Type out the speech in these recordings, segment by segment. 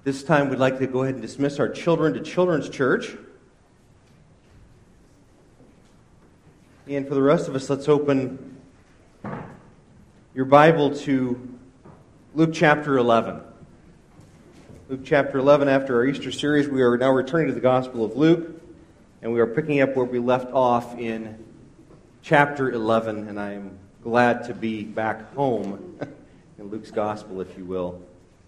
This time we'd like to go ahead and dismiss our children to Children's Church. And for the rest of us, let's open your Bible to Luke chapter 11. Luke chapter 11, after our Easter series, we are now returning to the Gospel of Luke, and we are picking up where we left off in chapter 11, and I am glad to be back home in Luke's Gospel, if you will.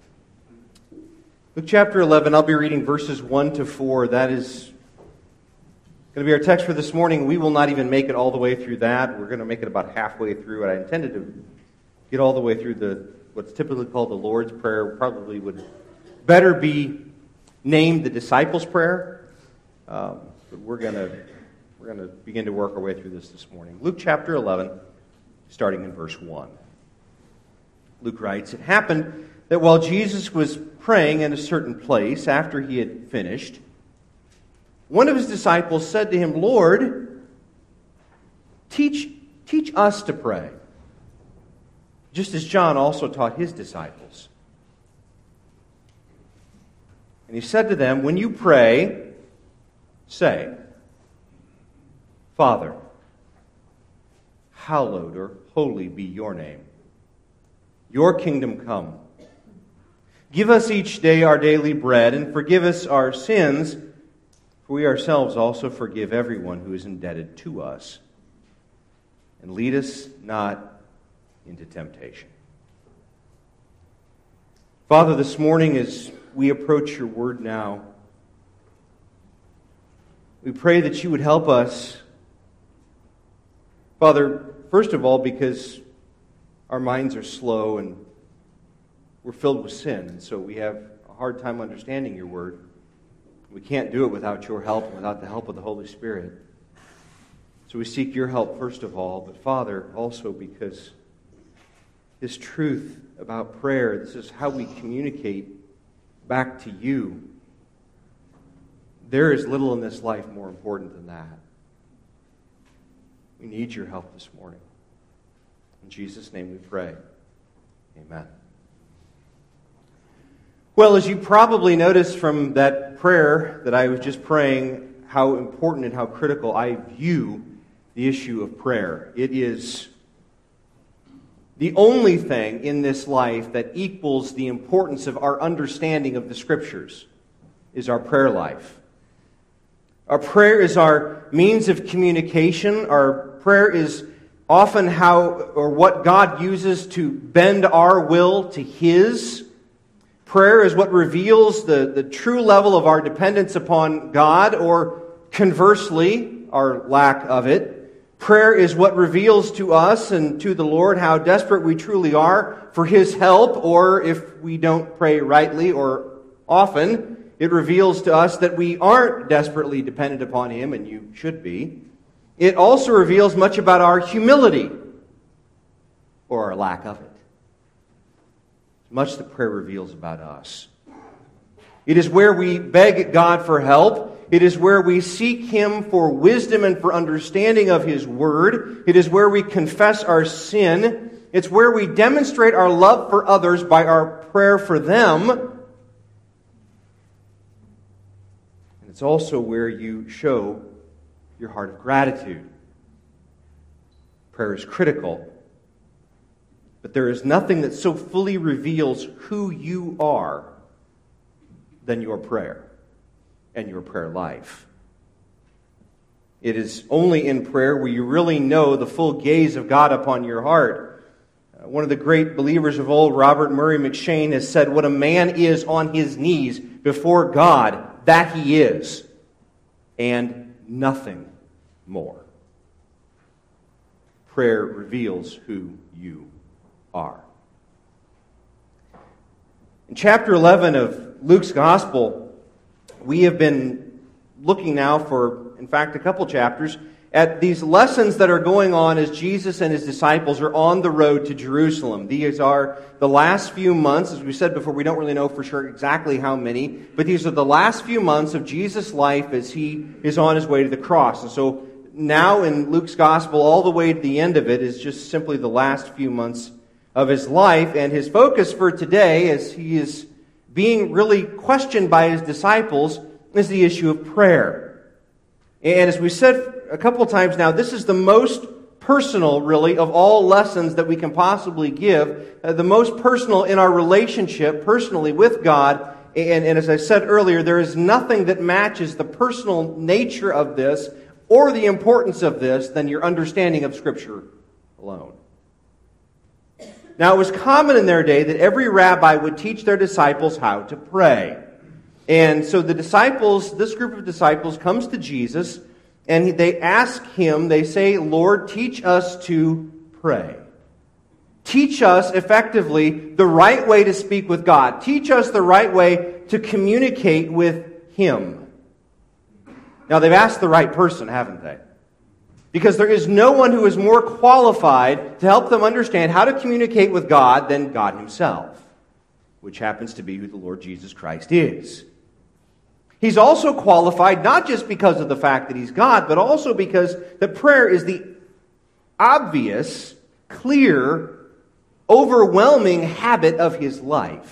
Luke chapter 11, I'll be reading verses 1 to 4. That is going to be our text for this morning. We will not even make it all the way through that. We're going to make it about halfway through it. I intended to get all the way through what's typically called the Lord's Prayer. Probably would better be named the Disciples' Prayer. But we're going to begin to work our way through this morning. Luke chapter 11, starting in verse 1. Luke writes, "It happened that while Jesus was praying in a certain place, after he had finished, one of his disciples said to him, 'Lord, teach us to pray, just as John also taught his disciples.' And he said to them, 'When you pray, say, Father, hallowed or holy be your name. Your kingdom come. Give us each day our daily bread, and forgive us our sins, for we ourselves also forgive everyone who is indebted to us. And lead us not into temptation.'" Father, this morning as we approach your word now, we pray that you would help us, Father, first of all, because our minds are slow and we're filled with sin, and so we have a hard time understanding your word. We can't do it without your help and without the help of the Holy Spirit. So we seek your help first of all, but Father, also because this truth about prayer, this is how we communicate back to you. There is little in this life more important than that. We need your help this morning. In Jesus' name we pray. Amen. Well, as you probably noticed from that prayer that I was just praying, how important and how critical I view the issue of prayer. It is the only thing in this life that equals the importance of our understanding of the Scriptures is our prayer life. Our prayer is our means of communication. Our prayer is often how or what God uses to bend our will to His. Prayer is what reveals the true level of our dependence upon God, or conversely, our lack of it. Prayer is what reveals to us and to the Lord how desperate we truly are for His help, or if we don't pray rightly or often, it reveals to us that we aren't desperately dependent upon Him, and you should be. It also reveals much about our humility, or our lack of it. Much that prayer reveals about us. It is where we beg God for help. It is where we seek Him for wisdom and for understanding of His Word. It is where we confess our sin. It's where we demonstrate our love for others by our prayer for them. And it's also where you show your heart of gratitude. Prayer is critical. But there is nothing that so fully reveals who you are than your prayer and your prayer life. It is only in prayer where you really know the full gaze of God upon your heart. One of the great believers of old, Robert Murray McCheyne, has said, "What a man is on his knees before God, that he is, and nothing more." Prayer reveals who you are. In chapter 11 of Luke's Gospel, we have been looking now for, in fact, a couple chapters at these lessons that are going on as Jesus and His disciples are on the road to Jerusalem. These are the last few months. As we said before, we don't really know for sure exactly how many, but these are the last few months of Jesus' life as He is on His way to the cross. And so now in Luke's Gospel, all the way to the end of it is just simply the last few months of His life, and His focus for today, as He is being really questioned by his disciples is the issue of prayer. And as we said a couple of times now, this is the most personal, really, of all lessons that we can possibly give. The most personal in our relationship, personally, with God. And as I said earlier, there is nothing that matches the personal nature of this or the importance of this than your understanding of Scripture alone. Now, it was common in their day that every rabbi would teach their disciples how to pray. And so the disciples, this group of disciples, comes to Jesus, and they ask him, they say, Lord, teach us to pray. Teach us, effectively, the right way to speak with God. Teach us the right way to communicate with Him. Now, they've asked the right person, haven't they? Because there is no one who is more qualified to help them understand how to communicate with God than God Himself, which happens to be who the Lord Jesus Christ is. He's also qualified not just because of the fact that He's God, but also because that prayer is the obvious, clear, overwhelming habit of His life.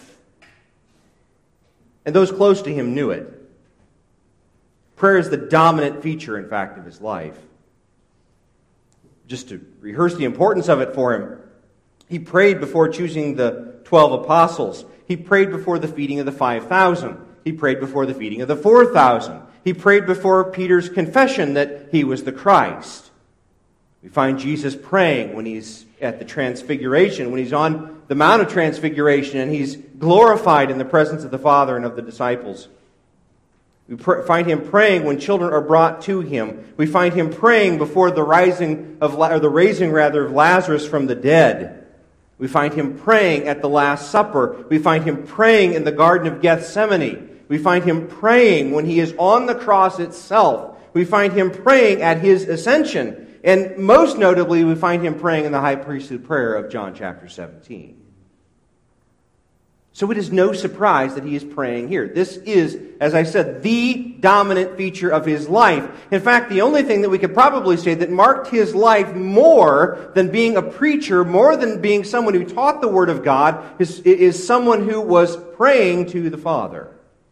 And those close to Him knew it. Prayer is the dominant feature, in fact, of His life. Just to rehearse the importance of it for Him, He prayed before choosing the 12 apostles. He prayed before the feeding of the 5,000. He prayed before the feeding of the 4,000. He prayed before Peter's confession that he was the Christ. We find Jesus praying when He's at the Transfiguration, when He's on the Mount of Transfiguration, and He's glorified in the presence of the Father and of the disciples. We find Him praying when children are brought to Him. We find Him praying before the raising of Lazarus from the dead. We find Him praying at the Last Supper. We find Him praying in the Garden of Gethsemane. We find Him praying when He is on the cross itself. We find Him praying at His ascension. And most notably, we find Him praying in the high priestly prayer of John chapter 17. So it is no surprise that He is praying here. This is, as I said, the dominant feature of His life. In fact, the only thing that we could probably say that marked His life more than being a preacher, more than being someone who taught the Word of God, is someone who was praying to the Father.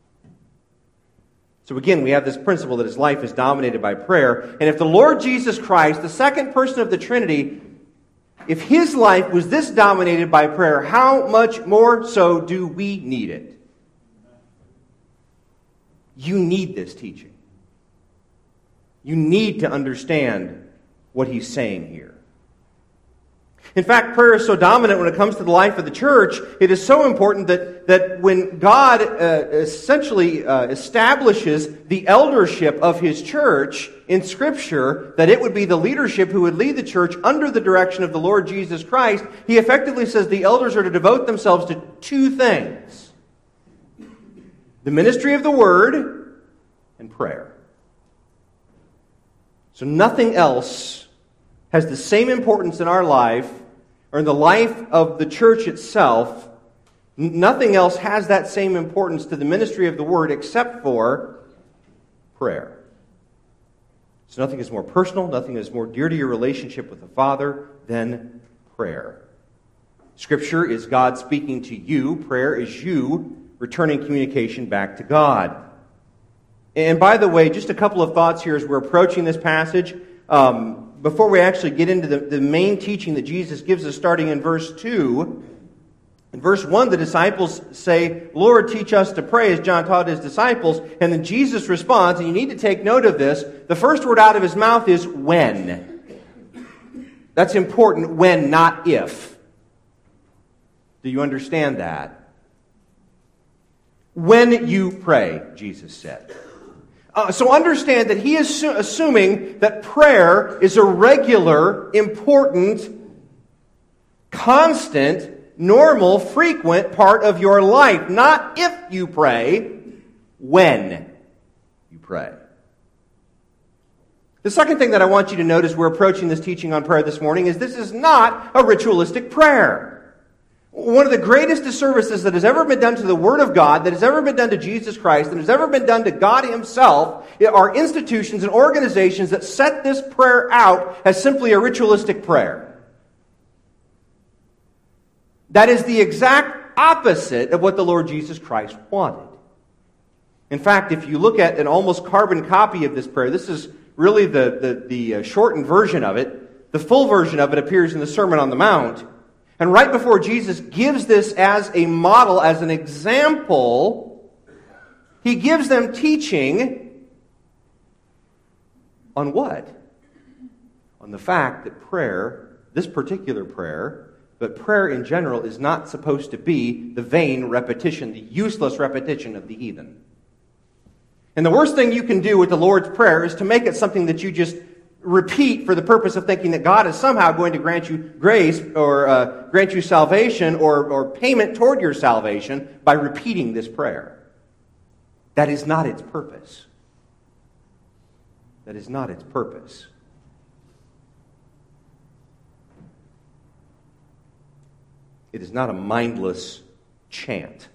So again, we have this principle that His life is dominated by prayer. And if the Lord Jesus Christ, the second person of the Trinity, if His life was this dominated by prayer, how much more so do we need it? You need this teaching. You need to understand what He's saying here. In fact, prayer is so dominant when it comes to the life of the church. It is so important that when God essentially establishes the eldership of His church in Scripture, that it would be the leadership who would lead the church under the direction of the Lord Jesus Christ, He effectively says the elders are to devote themselves to two things: the ministry of the Word and prayer. So nothing else has the same importance in our life, or in the life of the church itself. Nothing else has that same importance to the ministry of the Word except for prayer. So nothing is more personal, nothing is more dear to your relationship with the Father than prayer. Scripture is God speaking to you. Prayer is you returning communication back to God. And by the way, just a couple of thoughts here as we're approaching this passage. Before we actually get into the main teaching that Jesus gives us starting in verse 2, in verse 1, the disciples say, Lord, teach us to pray as John taught His disciples. And then Jesus responds, and you need to take note of this, the first word out of His mouth is when. That's important, when, not if. Do you understand that? When you pray, Jesus said. So understand that He is assuming that prayer is a regular, important, constant, normal, frequent part of your life. Not if you pray, when you pray. The second thing that I want you to note as we're approaching this teaching on prayer this morning is this is not a ritualistic prayer. One of the greatest disservices that has ever been done to the Word of God, that has ever been done to Jesus Christ, that has ever been done to God Himself, are institutions and organizations that set this prayer out as simply a ritualistic prayer. That is the exact opposite of what the Lord Jesus Christ wanted. In fact, if you look at an almost carbon copy of this prayer, this is really the shortened version of it. The full version of it appears in the Sermon on the Mount. And right before Jesus gives this as a model, as an example, he gives them teaching on what? On the fact that prayer, this particular prayer, but prayer in general, is not supposed to be the vain repetition, the useless repetition of the heathen. And the worst thing you can do with the Lord's Prayer is to make it something that you just repeat for the purpose of thinking that God is somehow going to grant you grace or grant you salvation or payment toward your salvation by repeating this prayer. That is not its purpose. That is not its purpose. It is not a mindless chant.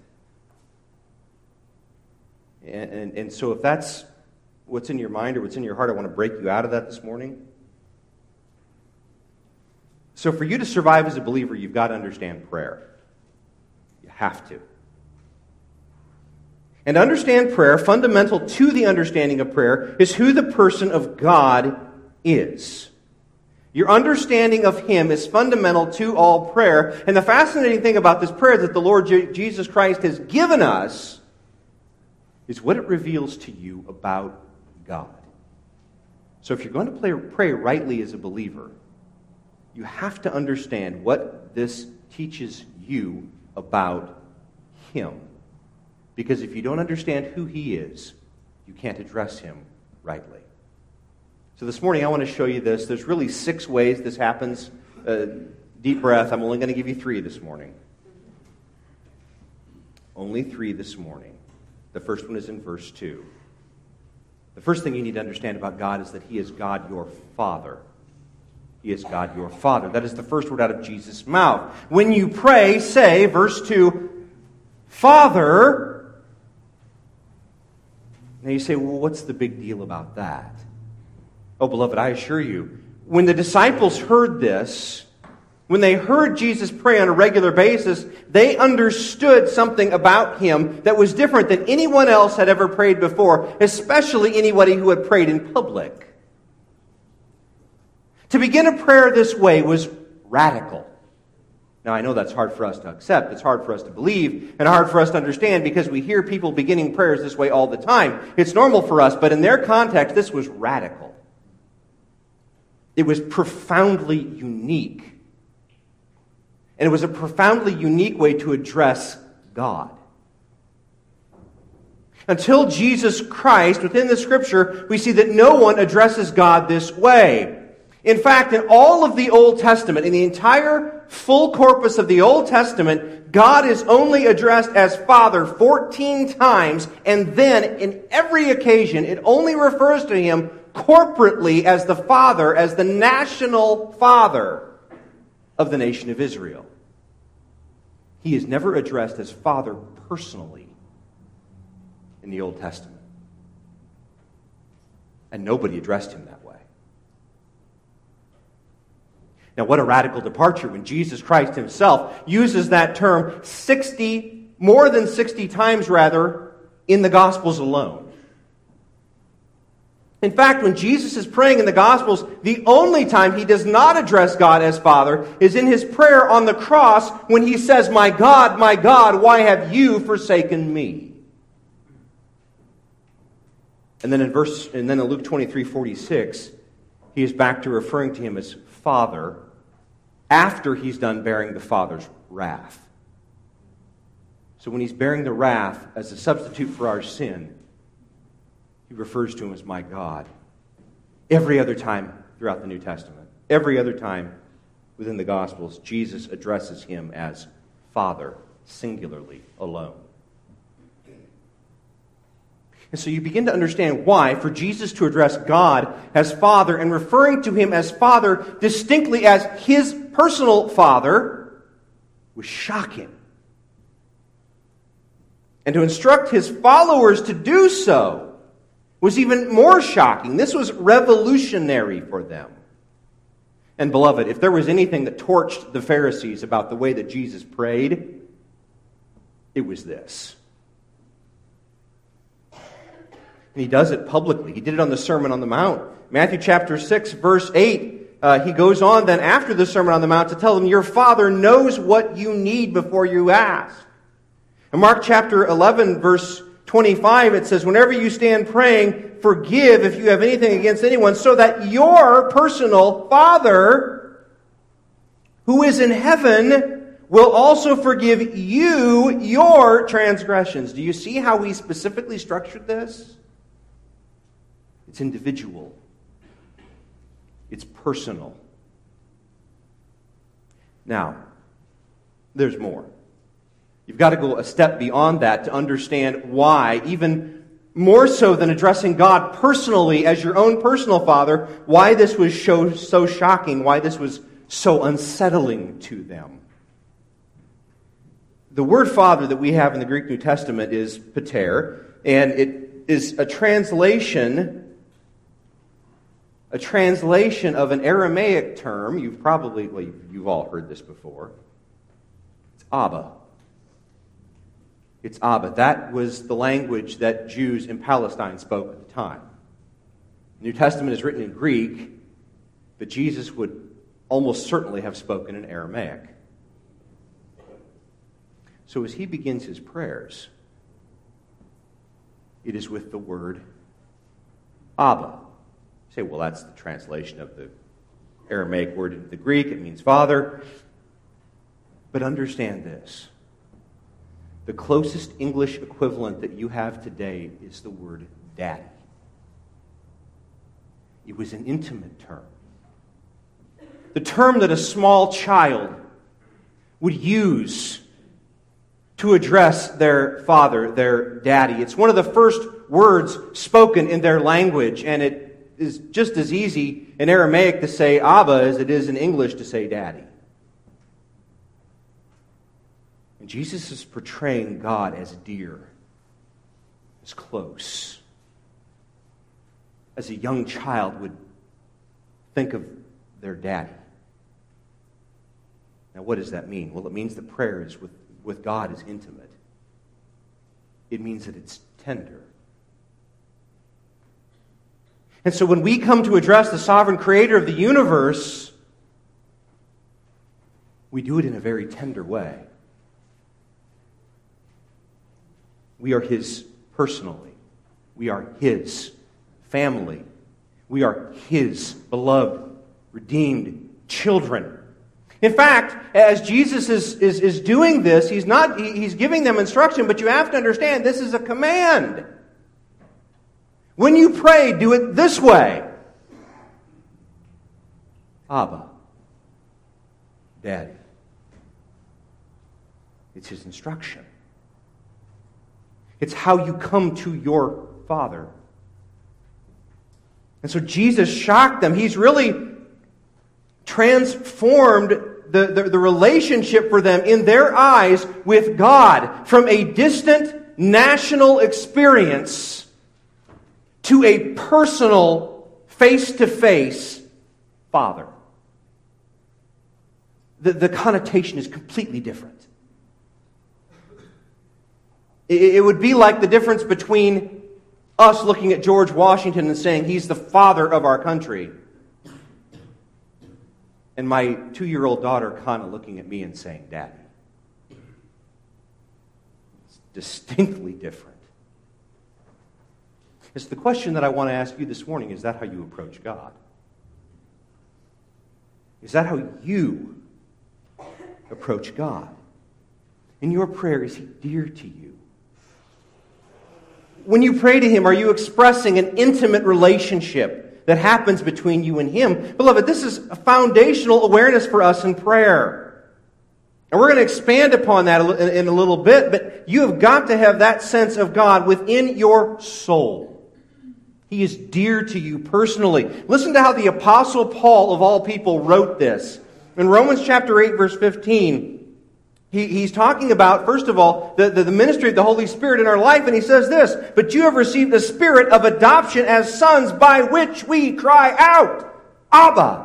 And so if that's what's in your mind or what's in your heart, I want to break you out of that this morning. So for you to survive as a believer, you've got to understand prayer. You have to. And to understand prayer, fundamental to the understanding of prayer, is who the person of God is. Your understanding of Him is fundamental to all prayer. And the fascinating thing about this prayer that the Lord Jesus Christ has given us is what it reveals to you about God. So if you're going to pray rightly as a believer, you have to understand what this teaches you about Him. Because if you don't understand who He is, you can't address Him rightly. So this morning I want to show you this. There's really 6 ways this happens. Deep breath. I'm only going to give you 3 this morning. Only 3 this morning. The first one is in verse 2. The first thing you need to understand about God is that He is God your Father. He is God your Father. That is the first word out of Jesus' mouth. When you pray, say, verse 2, Father. Now you say, well, what's the big deal about that? Oh, beloved, I assure you, when the disciples heard this, when they heard Jesus pray on a regular basis, they understood something about Him that was different than anyone else had ever prayed before, especially anybody who had prayed in public. To begin a prayer this way was radical. Now, I know that's hard for us to accept, it's hard for us to believe, and hard for us to understand because we hear people beginning prayers this way all the time. It's normal for us, but in their context, this was radical. It was profoundly unique. And it was a profoundly unique way to address God. Until Jesus Christ, within the Scripture, we see that no one addresses God this way. In fact, in all of the Old Testament, in the entire full corpus of the Old Testament, God is only addressed as Father 14 times, and then in every occasion, it only refers to Him corporately as the Father, as the national Father of the nation of Israel. He is never addressed as Father personally in the Old Testament. And nobody addressed Him that way. Now, what a radical departure when Jesus Christ Himself uses that term more than 60 times in the Gospels alone. In fact, when Jesus is praying in the Gospels, the only time He does not address God as Father is in His prayer on the cross when He says, my God, why have you forsaken me?" And then in Luke 23:46, He is back to referring to Him as Father after He's done bearing the Father's wrath. So when He's bearing the wrath as a substitute for our sin, He refers to Him as my God. Every other time throughout the New Testament, every other time within the Gospels, Jesus addresses Him as Father, singularly, alone. And so you begin to understand why, for Jesus to address God as Father and referring to Him as Father distinctly as His personal Father was shocking. And to instruct His followers to do so was even more shocking. This was revolutionary for them. And beloved, if there was anything that torched the Pharisees about the way that Jesus prayed, It was this. And he does it publicly. He did it on the Sermon on the Mount. Matthew chapter 6, verse 8. He goes on then after the Sermon on the Mount to tell them, your Father knows what you need before you ask. In Mark chapter 11, verse 25, it says, whenever you stand praying, forgive if you have anything against anyone, so that your personal Father, who is in heaven, will also forgive you your transgressions. Do you see how we specifically structured this? It's individual. It's personal. Now, there's more. You've got to go a step beyond that to understand why, even more so than addressing God personally as your own personal Father, why this was so shocking, why this was so unsettling to them. The word Father that we have in the Greek New Testament is pater, and it is a translation of an Aramaic term. You've all heard this before. It's Abba. It's Abba. That was the language that Jews in Palestine spoke at the time. The New Testament is written in Greek, but Jesus would almost certainly have spoken in Aramaic. So as he begins his prayers, it is with the word Abba. You say, well, that's the translation of the Aramaic word into the Greek. It means father. But understand this. The closest English equivalent that you have today is the word daddy. It was an intimate term. The term that a small child would use to address their father, their daddy. It's one of the first words spoken in their language, and it is just as easy in Aramaic to say Abba as it is in English to say daddy. And Jesus is portraying God as dear, as close, as a young child would think of their daddy. Now, what does that mean? Well, it means that prayer is with God is intimate. It means that it's tender. And so when we come to address the sovereign creator of the universe, we do it in a very tender way. We are his personally. We are his family. We are his beloved, redeemed children. In fact, as Jesus is doing this, he's giving them instruction, but you have to understand this is a command. When you pray, do it this way. Abba, Daddy. It's his instruction. It's how you come to your Father. And so Jesus shocked them. He's really transformed the relationship for them in their eyes with God from a distant national experience to a personal, face-to-face Father. The connotation is completely different. It would be like the difference between us looking at George Washington and saying he's the father of our country, and my 2-year-old daughter kind of looking at me and saying, Daddy. It's distinctly different. It's the question that I want to ask you this morning. Is that how you approach God? Is that how you approach God? In your prayer, is he dear to you? When you pray to him, are you expressing an intimate relationship that happens between you and him? Beloved, this is a foundational awareness for us in prayer. And we're going to expand upon that in a little bit, but you have got to have that sense of God within your soul. He is dear to you personally. Listen to how the Apostle Paul, of all people, wrote this. In Romans chapter 8, verse 15, he's talking about, first of all, the ministry of the Holy Spirit in our life, and he says this, but you have received the spirit of adoption as sons, by which we cry out, Abba,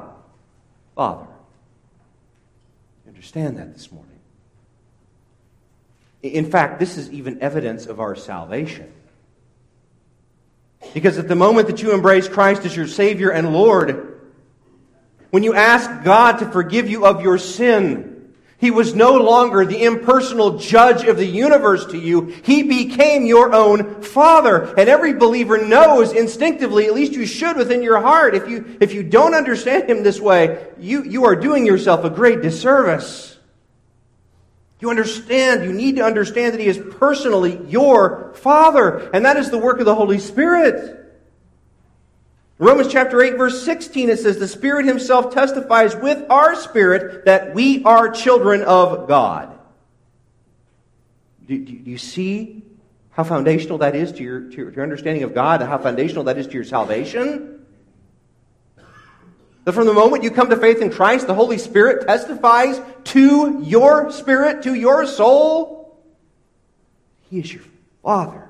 Father. Understand that this morning. In fact, this is even evidence of our salvation. Because at the moment that you embrace Christ as your Savior and Lord, when you ask God to forgive you of your sin, He was no longer the impersonal judge of the universe to you. He became your own Father. And every believer knows instinctively, at least you should within your heart, if you don't understand Him this way, you are doing yourself a great disservice. You need to understand that He is personally your Father. And that is the work of the Holy Spirit. In Romans chapter 8, verse 16, it says, "The Spirit Himself testifies with our spirit that we are children of God." Do you see how foundational that is to your understanding of God, and how foundational that is to your salvation? That from the moment you come to faith in Christ, the Holy Spirit testifies to your spirit, to your soul. He is your Father.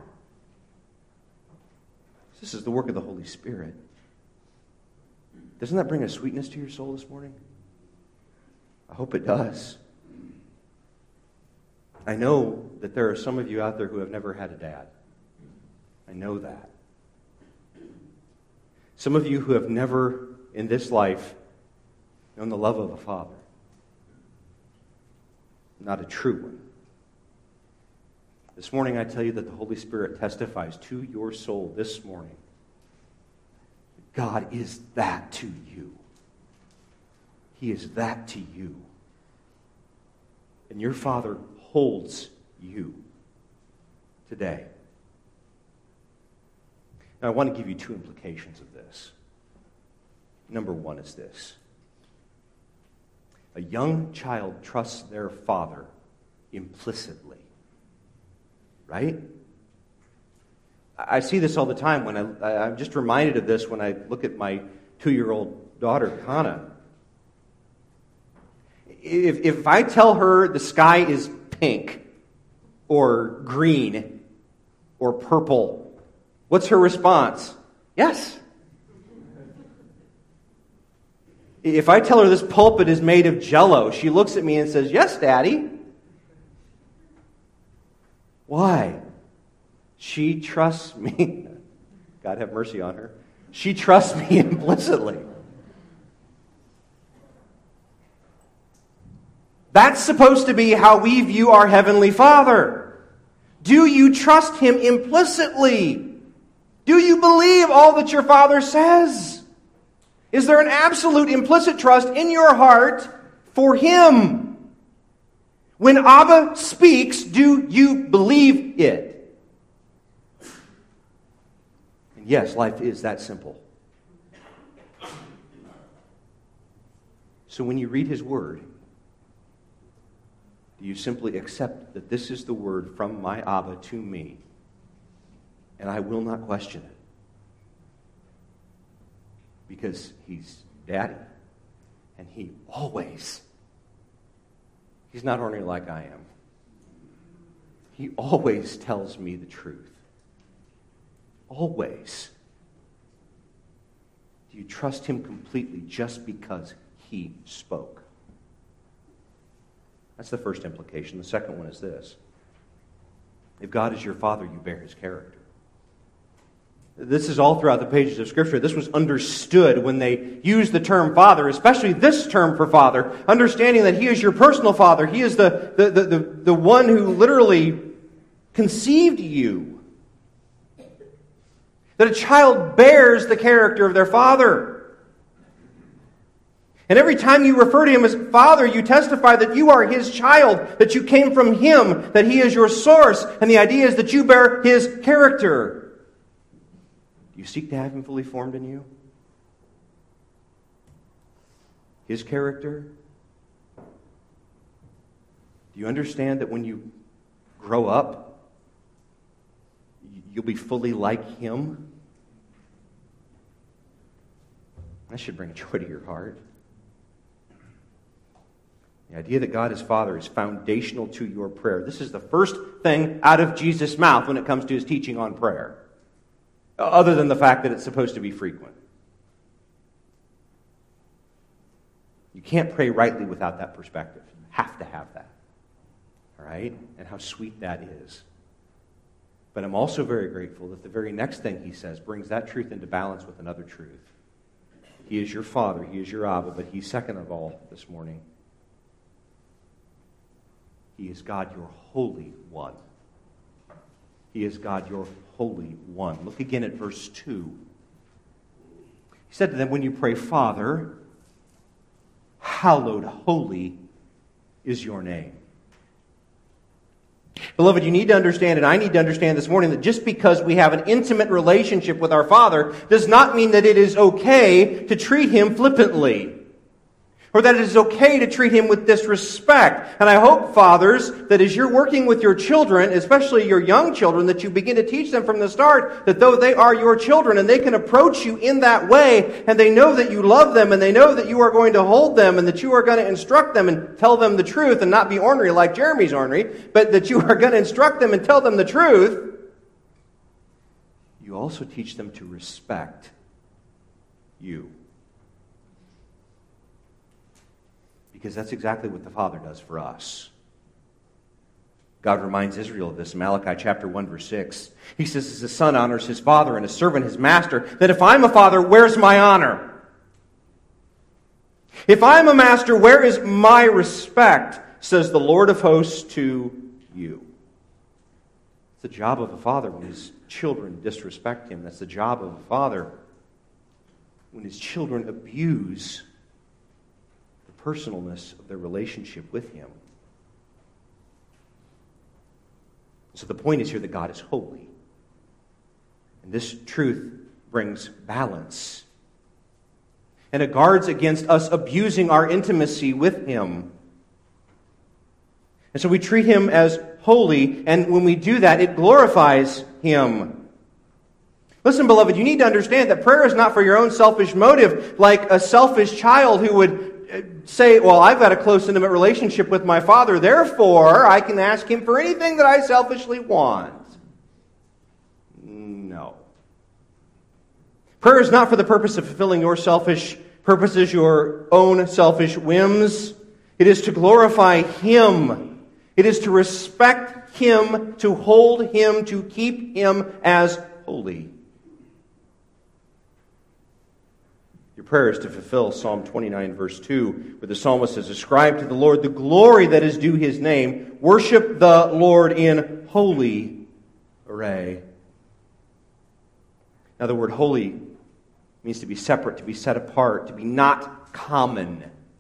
This is the work of the Holy Spirit. Doesn't that bring a sweetness to your soul this morning? I hope it does. I know that there are some of you out there who have never had a dad. I know that. Some of you who have never in this life known the love of a father. Not a true one. This morning I tell you that the Holy Spirit testifies to your soul this morning. God is that to you. He is that to you. And your Father holds you today. Now, I want to give you two implications of this. Number one is this. A young child trusts their father implicitly. Right? I see this all the time when I'm just reminded of this when I look at my 2-year-old daughter, Kana. If I tell her the sky is pink or green or purple, what's her response? Yes. If I tell her this pulpit is made of Jell-O, she looks at me and says, "Yes, Daddy." Why? She trusts me. God have mercy on her. She trusts me implicitly. That's supposed to be how we view our Heavenly Father. Do you trust Him implicitly? Do you believe all that your Father says? Is there an absolute implicit trust in your heart for Him? When Abba speaks, do you believe it? And yes, life is that simple. So when you read His Word, do you simply accept that this is the word from my Abba to me, and I will not question it? Because He's Daddy, and He's not ornery like I am. He always tells me the truth. Always. Do you trust Him completely just because He spoke? That's the first implication. The second one is this. If God is your Father, you bear His character. This is all throughout the pages of Scripture. This was understood when they used the term Father, especially this term for Father, understanding that He is your personal Father. He is the one who literally conceived you. That a child bears the character of their father. And every time you refer to Him as Father, you testify that you are His child, that you came from Him, that He is your source, and the idea is that you bear His character. Do you seek to have Him fully formed in you? His character? Do you understand that when you grow up, you'll be fully like Him? That should bring joy to your heart. The idea that God is Father is foundational to your prayer. This is the first thing out of Jesus' mouth when it comes to His teaching on prayer, other than the fact that it's supposed to be frequent. You can't pray rightly without that perspective. You have to have that. All right? And how sweet that is. But I'm also very grateful that the very next thing he says brings that truth into balance with another truth. He is your Father, He is your Abba, but He's second of all this morning. He is God, your Holy One. He is God, your Holy One. Look again at verse 2. He said to them, when you pray, Father, hallowed, holy is your name. Beloved, you need to understand, and I need to understand this morning, that just because we have an intimate relationship with our Father does not mean that it is okay to treat Him flippantly, or that it is okay to treat Him with disrespect. And I hope, fathers, that as you're working with your children, especially your young children, that you begin to teach them from the start that though they are your children and they can approach you in that way, and they know that you love them, and they know that you are going to hold them, and that you are going to instruct them and tell them the truth and not be ornery like Jeremy's ornery, but that you are going to instruct them and tell them the truth, you also teach them to respect you. Because that's exactly what the Father does for us. God reminds Israel of this in Malachi chapter 1, verse 6. He says, as a son honors his father and a servant his master, that if I'm a father, where's my honor? If I'm a master, where is my respect? Says the Lord of hosts to you. It's the job of a father when his children disrespect him. That's the job of a father when his children abuse personalness of their relationship with Him. So the point is here that God is holy. And this truth brings balance. And it guards against us abusing our intimacy with Him. And so we treat Him as holy, and when we do that, it glorifies Him. Listen, beloved, you need to understand that prayer is not for your own selfish motive, like a selfish child who would say, well, I've got a close, intimate relationship with my Father, therefore I can ask Him for anything that I selfishly want. No. Prayer is not for the purpose of fulfilling your selfish purposes, your own selfish whims. It is to glorify Him. It is to respect Him, to hold Him, to keep Him as holy. Your prayer is to fulfill Psalm 29, verse 2, where the psalmist says, ascribe to the Lord the glory that is due His name. Worship the Lord in holy array. Now, the word holy means to be separate, to be set apart, to be not common.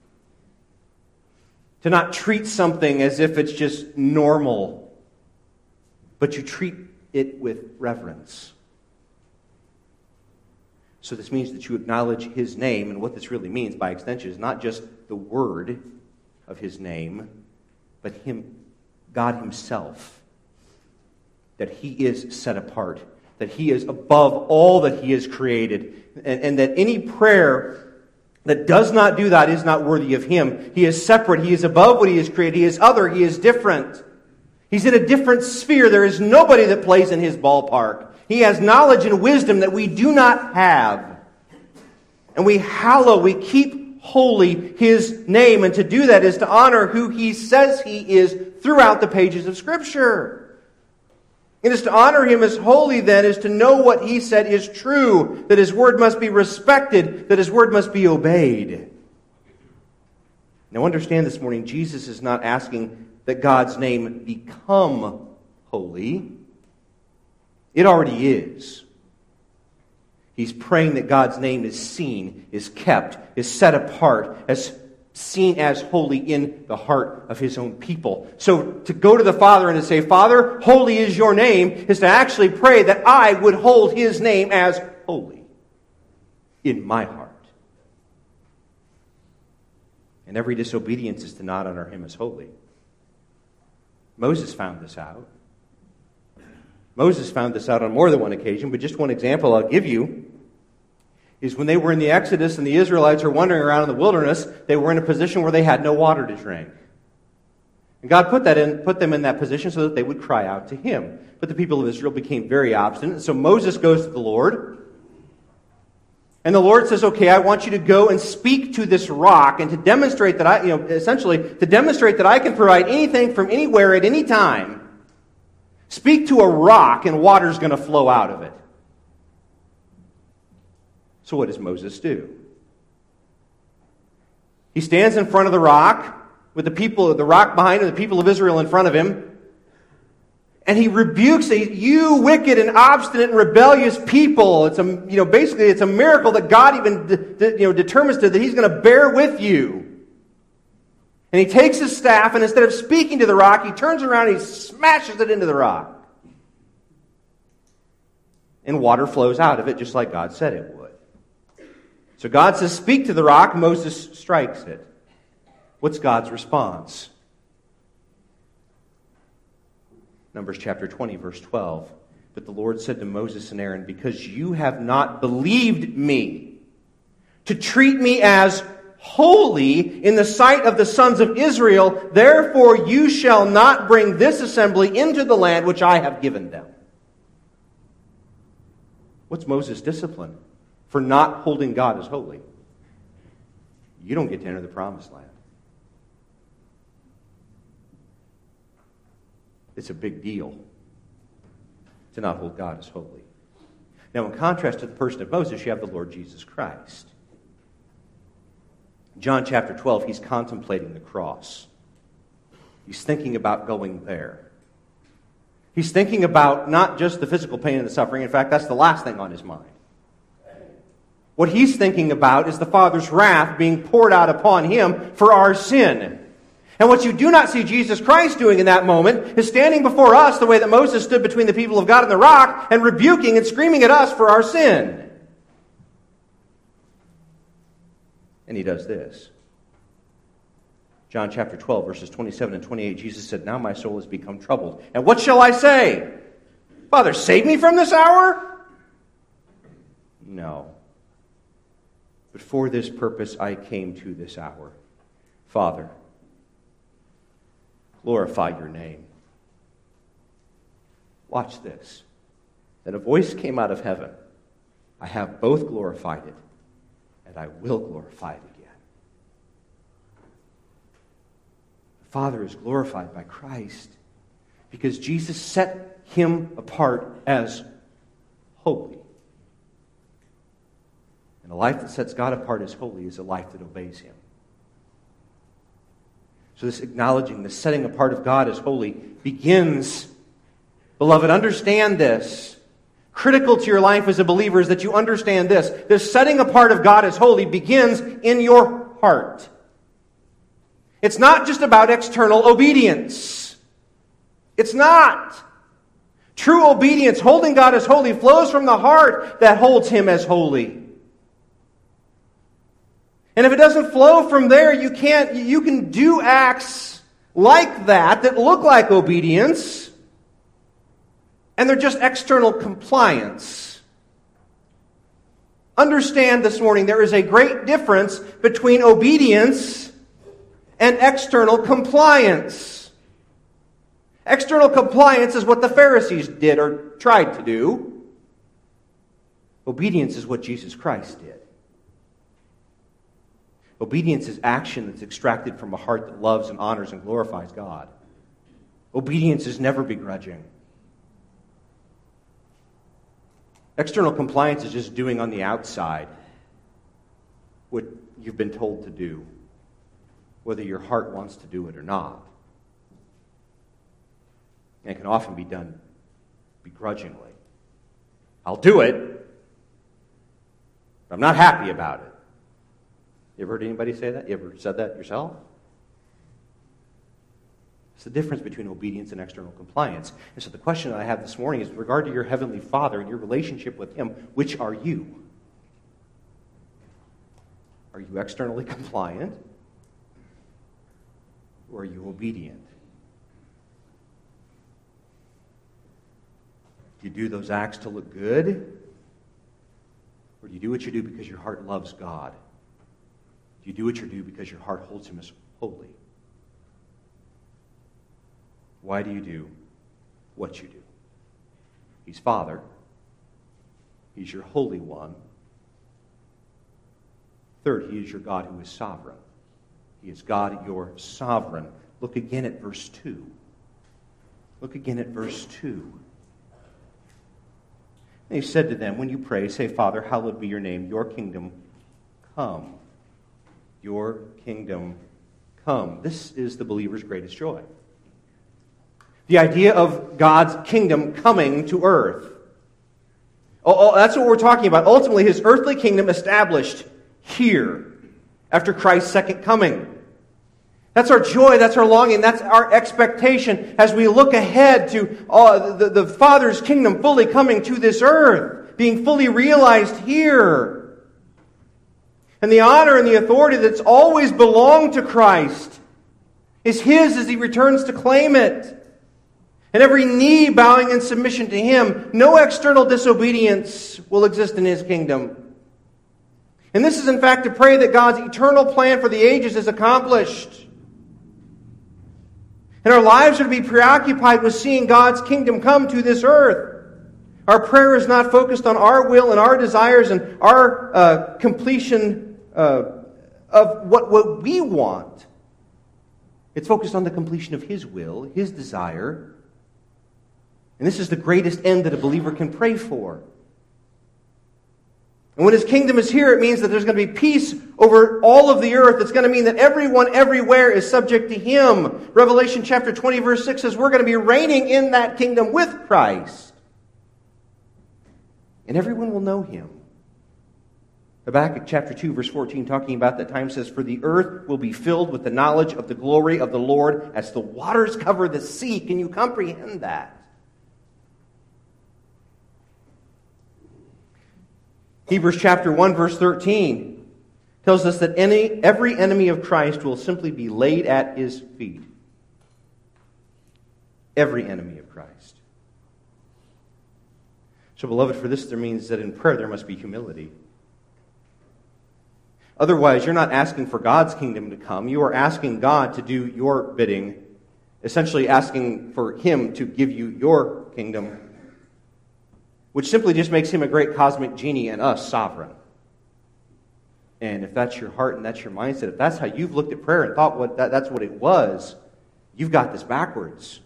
To not treat something as if it's just normal, but you treat it with reverence. So this means that you acknowledge His name, and what this really means by extension is not just the word of His name, but Him, God Himself. That He is set apart, that He is above all that He has created, and that any prayer that does not do that is not worthy of Him. He is separate, He is above what He has created, He is other, He is different. He's in a different sphere. There is nobody that plays in His ballpark. He has knowledge and wisdom that we do not have. And we keep holy His name. And to do that is to honor who He says He is throughout the pages of Scripture. It is to honor Him as holy, then, is to know what He said is true, that His word must be respected, that His word must be obeyed. Now understand this morning, Jesus is not asking that God's name become holy. It already is. He's praying that God's name is seen, is kept, is set apart, as seen as holy in the heart of His own people. So to go to the Father and to say, Father, holy is your name, is to actually pray that I would hold His name as holy in my heart. And every disobedience is to not honor Him as holy. Moses found this out. Moses found this out on more than one occasion, but just one example I'll give you is when they were in the Exodus and the Israelites were wandering around in the wilderness, they were in a position where they had no water to drink. And God put them in that position so that they would cry out to Him. But the people of Israel became very obstinate, so Moses goes to the Lord And the Lord says, okay, I want you to go and speak to this rock and to demonstrate that essentially, to demonstrate that I can provide anything from anywhere at any time. Speak to a rock and water's going to flow out of it. So what does Moses do? He stands in front of the rock with the rock behind him, the people of Israel in front of him. And he rebukes you wicked and obstinate and rebellious people. It's basically it's a miracle that God even determines that He's going to bear with you. And he takes his staff, and instead of speaking to the rock, he turns around and he smashes it into the rock. And water flows out of it, just like God said it would. So God says, "Speak to the rock." Moses strikes it. What's God's response? Numbers chapter 20, verse 12. But the Lord said to Moses and Aaron, "Because you have not believed me to treat me as holy in the sight of the sons of Israel, therefore you shall not bring this assembly into the land which I have given them." What's Moses' discipline for not holding God as holy? You don't get to enter the promised land. It's a big deal to not hold God as holy. Now, in contrast to the person of Moses, you have the Lord Jesus Christ. John chapter 12, he's contemplating the cross. He's thinking about going there. He's thinking about not just the physical pain and the suffering. In fact, that's the last thing on his mind. What he's thinking about is the Father's wrath being poured out upon him for our sin. And what you do not see Jesus Christ doing in that moment is standing before us the way that Moses stood between the people of God and the rock and rebuking and screaming at us for our sin. And he does this. John chapter 12, verses 27 and 28, Jesus said, "Now my soul has become troubled. And what shall I say? Father, save me from this hour? No. But for this purpose I came to this hour. Father, glorify your name." Watch this. Then a voice came out of heaven. "I have both glorified it, and I will glorify it again." The Father is glorified by Christ because Jesus set him apart as holy. And a life that sets God apart as holy is a life that obeys him. So this acknowledging, the setting apart of God as holy begins, beloved, understand this. Critical to your life as a believer is that you understand this. This setting apart of God as holy begins in your heart. It's not just about external obedience. It's not. True obedience, holding God as holy, flows from the heart that holds Him as holy. And if it doesn't flow from there, you can do acts like that look like obedience, and they're just external compliance. Understand this morning, there is a great difference between obedience and external compliance. External compliance is what the Pharisees did or tried to do. Obedience is what Jesus Christ did. Obedience is action that's extracted from a heart that loves and honors and glorifies God. Obedience is never begrudging. External compliance is just doing on the outside what you've been told to do, whether your heart wants to do it or not. And it can often be done begrudgingly. I'll do it, but I'm not happy about it. You ever heard anybody say that? You ever said that yourself? It's the difference between obedience and external compliance. And so the question that I have this morning is, with regard to your Heavenly Father and your relationship with Him, which are you? Are you externally compliant? Or are you obedient? Do you do those acts to look good? Or do you do what you do because your heart loves God? Do you do what you do because your heart holds Him as holy? Why do you do what you do? He's Father. He's your Holy One. Third, He is your God who is sovereign. He is God, your sovereign. Look again at verse 2. Look again at verse 2. And He said to them, when you pray, say, Father, hallowed be your name. Your kingdom come. Your kingdom come. This is the believer's greatest joy. The idea of God's kingdom coming to earth. Oh, that's what we're talking about. Ultimately, His earthly kingdom established here after Christ's second coming. That's our joy, that's our longing, that's our expectation as we look ahead to the Father's kingdom fully coming to this earth, being fully realized here. And the honor and the authority that's always belonged to Christ is His as He returns to claim it. And every knee bowing in submission to Him, no external disobedience will exist in His kingdom. And this is in fact to pray that God's eternal plan for the ages is accomplished. And our lives are to be preoccupied with seeing God's kingdom come to this earth. Our prayer is not focused on our will and our desires and our completion of what we want. It's focused on the completion of His will, His desire. And this is the greatest end that a believer can pray for. And when His kingdom is here, it means that there's going to be peace over all of the earth. It's going to mean that everyone everywhere is subject to Him. Revelation chapter 20 verse 6 says we're going to be reigning in that kingdom with Christ. And everyone will know Him. Habakkuk chapter 2 verse 14 talking about that time says, for the earth will be filled with the knowledge of the glory of the Lord as the waters cover the sea. Can you comprehend that? Hebrews chapter 1 verse 13 tells us that every enemy of Christ will simply be laid at His feet. Every enemy of Christ. So beloved, for this there means that in prayer there must be humility. Otherwise, you're not asking for God's kingdom to come. You are asking God to do your bidding, essentially asking for Him to give you your kingdom, which simply just makes Him a great cosmic genie and us sovereign. And if that's your heart and that's your mindset, if that's how you've looked at prayer and thought that's what it was, you've got this backwards.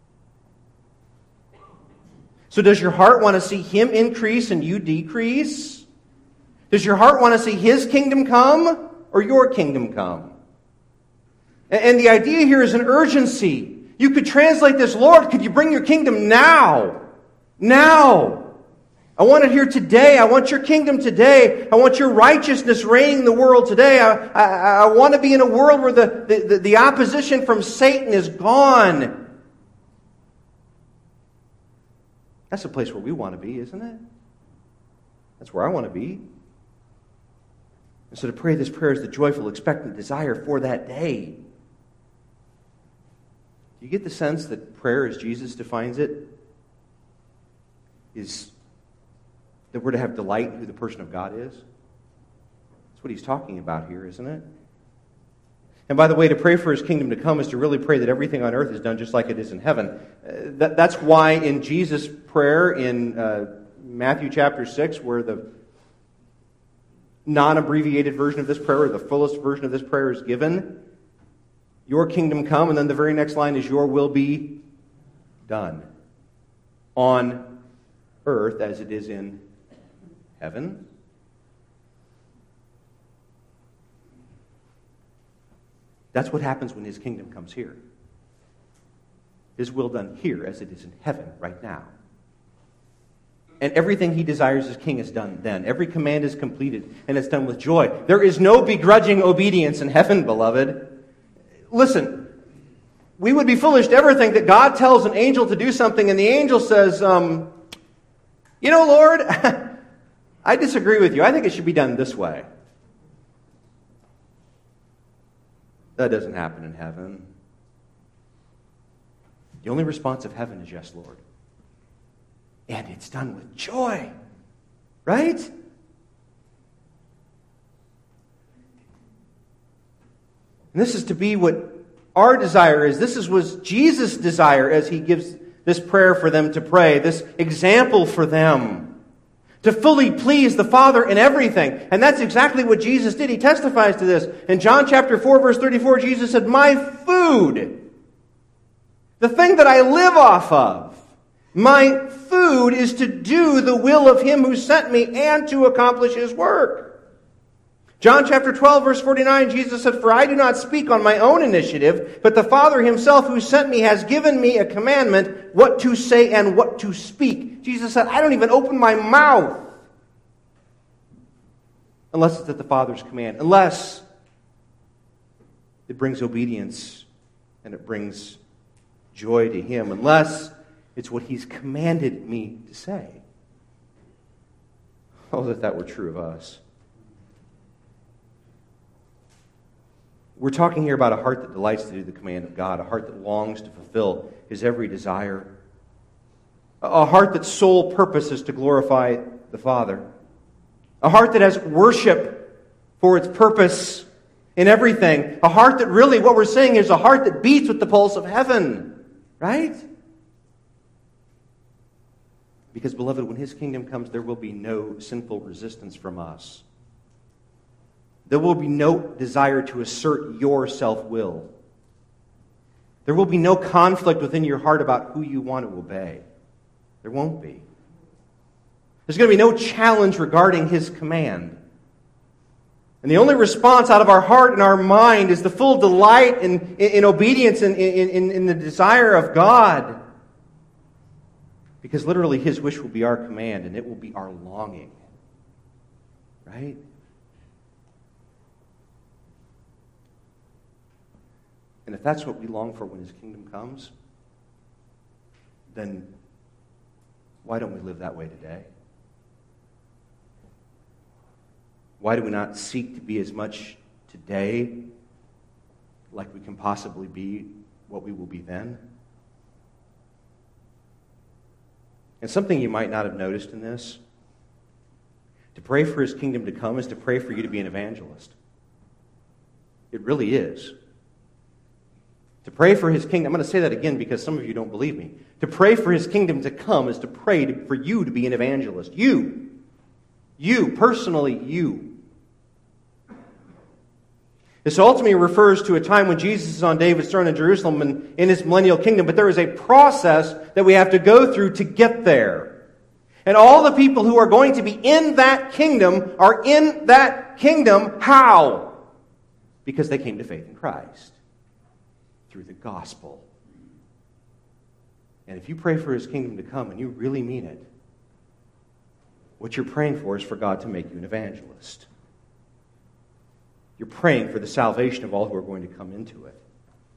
So does your heart want to see Him increase and you decrease? Does your heart want to see His kingdom come or your kingdom come? And the idea here is an urgency. You could translate this, Lord, could you bring your kingdom now? Now. I want it here today. I want your kingdom today. I want your righteousness reigning in the world today. I want to be in a world where the opposition from Satan is gone. That's the place where we want to be, isn't it? That's where I want to be. And so to pray this prayer is the joyful, expectant desire for that day. Do you get the sense that prayer, as Jesus defines it, is that we're to have delight in who the person of God is? That's what He's talking about here, isn't it? And by the way, to pray for His kingdom to come is to really pray that everything on earth is done just like it is in heaven. That's why in Jesus' prayer in Matthew chapter 6, where the non-abbreviated version of this prayer, or the fullest version of this prayer is given, your kingdom come, and then the very next line is your will be done on earth as it is in heaven. That's what happens when His kingdom comes here. His will done here as it is in heaven right now. And everything He desires as king is done then. Every command is completed, and it's done with joy. There is no begrudging obedience in heaven, beloved. Listen, we would be foolish to ever think that God tells an angel to do something, and the angel says, you know, Lord, I disagree with you. I think it should be done this way. That doesn't happen in heaven. The only response of heaven is, yes, Lord. And it's done with joy. Right? And this is to be what our desire is. This was Jesus' desire as He gives this prayer for them to pray, this example for them. to fully please the Father in everything. And that's exactly what Jesus did. He testifies to this. In John chapter 4, verse 34, Jesus said, "My food, the thing that I live off of, my food is to do the will of Him who sent me and to accomplish His work." John chapter 12, verse 49, Jesus said, "For I do not speak on my own initiative, but the Father Himself who sent me has given me a commandment what to say and what to speak." Jesus said, "I don't even open my mouth unless it's at the Father's command, unless it brings obedience and it brings joy to Him, unless it's what He's commanded me to say." Oh, that were true of us. We're talking here about a heart that delights to do the command of God, a heart that longs to fulfill His every desire, a heart that's sole purpose is to glorify the Father, a heart that has worship for its purpose in everything, a heart that really, what we're saying is a heart that beats with the pulse of heaven, right? Because, beloved, when His kingdom comes, there will be no sinful resistance from us. There will be no desire to assert your self-will. There will be no conflict within your heart about who you want to obey. There won't be. There's going to be no challenge regarding His command. And the only response out of our heart and our mind is the full delight in obedience and in the desire of God. Because literally His wish will be our command and it will be our longing. Right? And if that's what we long for when His kingdom comes, then why don't we live that way today? Why do we not seek to be as much today like we can possibly be what we will be then? And something you might not have noticed in this, to pray for His kingdom to come is to pray for you to be an evangelist. It really is. To pray for His kingdom, I'm going to say that again because some of you don't believe me. To pray for His kingdom to come is to pray for you to be an evangelist. You, personally, you. This ultimately refers to a time when Jesus is on David's throne in Jerusalem and in His millennial kingdom, but there is a process that we have to go through to get there. And all the people who are going to be in that kingdom are in that kingdom. How? Because they came to faith in Christ. Through the gospel. And if you pray for His kingdom to come and you really mean it, what you're praying for is for God to make you an evangelist. You're praying for the salvation of all who are going to come into it.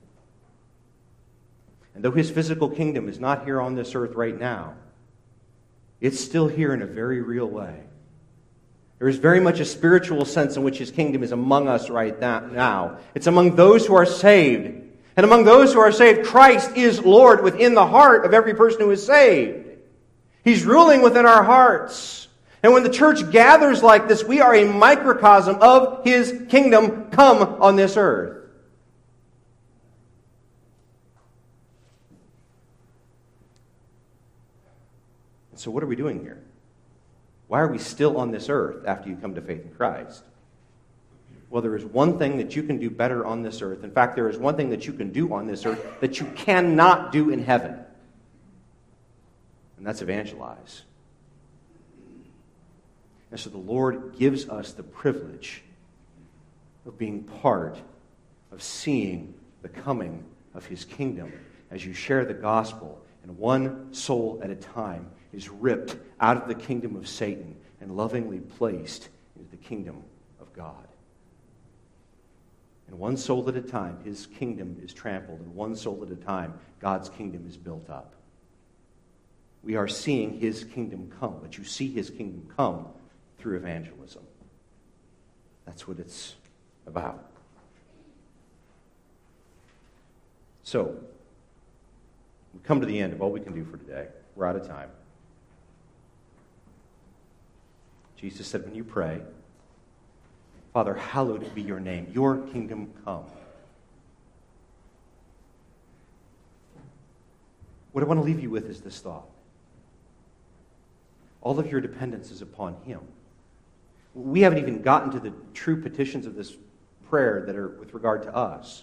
And though His physical kingdom is not here on this earth right now, it's still here in a very real way. There is very much a spiritual sense in which His kingdom is among us right now. It's among those who are saved. And among those who are saved, Christ is Lord within the heart of every person who is saved. He's ruling within our hearts. And when the church gathers like this, we are a microcosm of His kingdom come on this earth. So what are we doing here? Why are we still on this earth after you come to faith in Christ? Well, there is one thing that you can do better on this earth. In fact, there is one thing that you can do on this earth that you cannot do in heaven. And that's evangelize. And so the Lord gives us the privilege of being part of seeing the coming of His kingdom as you share the gospel, and one soul at a time is ripped out of the kingdom of Satan and lovingly placed into the kingdom of God. And one soul at a time, His kingdom is trampled. And one soul at a time, God's kingdom is built up. We are seeing His kingdom come. But you see His kingdom come through evangelism. That's what it's about. So, we come to the end of all we can do for today. We're out of time. Jesus said, when you pray, Father, hallowed be your name. Your kingdom come. What I want to leave you with is this thought. All of your dependence is upon Him. We haven't even gotten to the true petitions of this prayer that are with regard to us.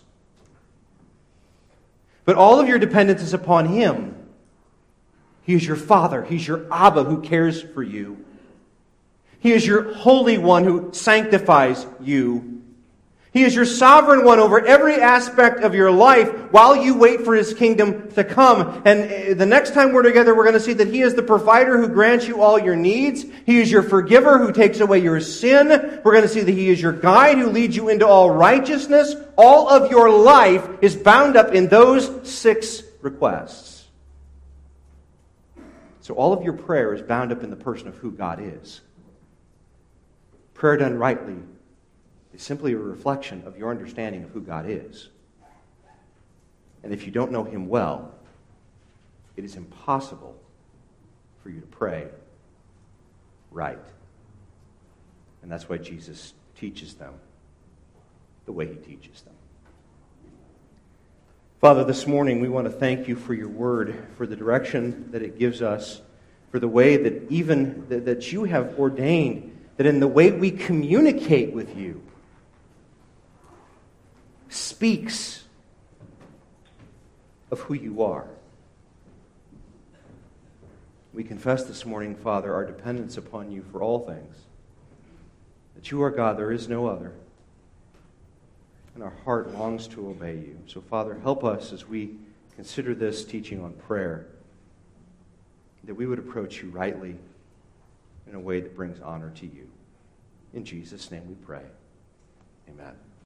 But all of your dependence is upon Him. He is your Father. He's your Abba who cares for you. He is your Holy One who sanctifies you. He is your sovereign one over every aspect of your life while you wait for His kingdom to come. And the next time we're together, we're going to see that He is the provider who grants you all your needs. He is your forgiver who takes away your sin. We're going to see that He is your guide who leads you into all righteousness. All of your life is bound up in those 6 requests. So all of your prayer is bound up in the person of who God is. Prayer done rightly is simply a reflection of your understanding of who God is. And if you don't know Him well, it is impossible for you to pray right. And that's why Jesus teaches them the way He teaches them. Father, this morning we want to thank You for Your Word, for the direction that it gives us, for the way that even that You have ordained, that in the way we communicate with You, speaks of who You are. We confess this morning, Father, our dependence upon You for all things. That You are God, there is no other. And our heart longs to obey You. So, Father, help us as we consider this teaching on prayer, that we would approach You rightly in a way that brings honor to You. In Jesus' name we pray. Amen.